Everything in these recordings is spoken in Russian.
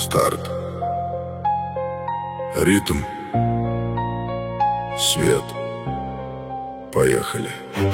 Старт. Ритм. Свет. Поехали.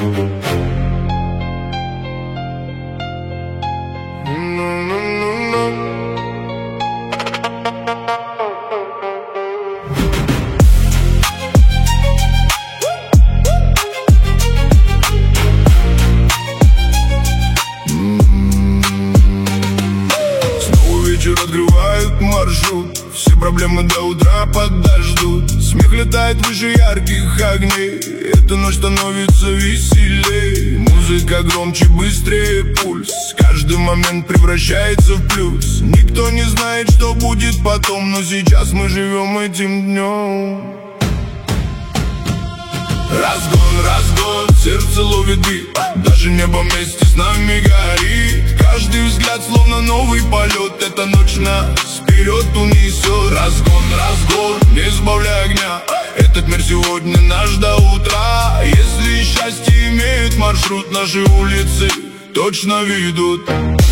Открывают маршрут, все проблемы до утра подождут. Смех летает выше ярких огней, эта ночь становится веселей. Музыка громче, быстрее пульс, каждый момент превращается в плюс. Никто не знает, что будет потом, но сейчас мы живем этим днем. Разгон, разгон, сердце ловит бит, даже небо вместе с нами горит. Каждый взгляд словно новый полет, эта ночь нас вперед унесет. Разгон, разгон, не сбавляй огня, этот мир сегодня наш до утра. Если счастье имеет маршрут, наши улицы точно ведут.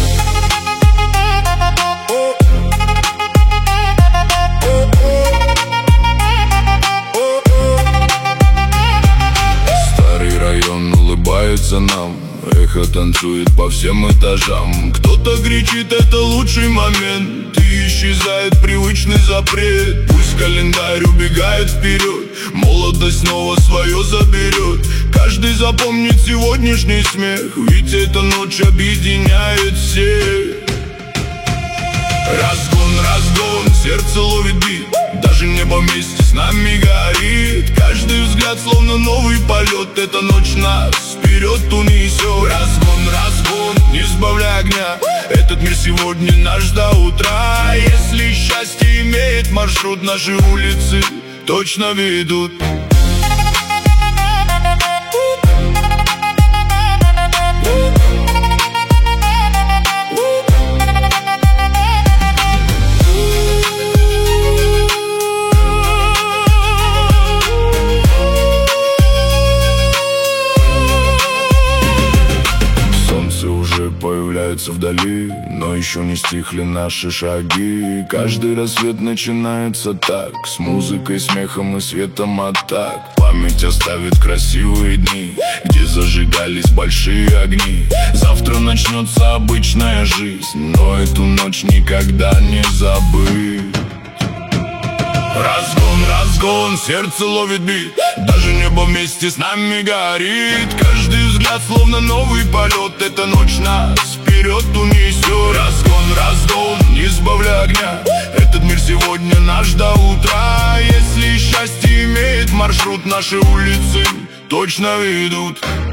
Улыбается нам, эхо танцует по всем этажам. Кто-то кричит, это лучший момент, и исчезает привычный запрет. Пусть календарь убегает вперед, молодость снова свое заберет. Каждый запомнит сегодняшний смех, ведь эта ночь объединяет всех. Разгон, разгон, сердце ловит бит, даже небо вместе с нами горит. Каждый взгляд словно новый полет, эта ночь нас вперед унесет. Разгон, разгон, не сбавляй огня, этот мир сегодня наш до утра. Если счастье имеет маршрут, наши улицы точно ведут. Появляются вдали, но еще не стихли наши шаги. Каждый рассвет начинается так, с музыкой, смехом и светом атак. Память оставит красивые дни, где зажигались большие огни. Завтра начнется обычная жизнь, но эту ночь никогда не забыть. Разгон, разгон, сердце ловит бит, даже небо вместе с нами горит. Каждый взгляд словно новый полет, эта ночь нас вперед унесет. Разгон, разгон, не сбавляй огня, этот мир сегодня наш до утра. Если счастье имеет маршрут, наши улицы точно ведут.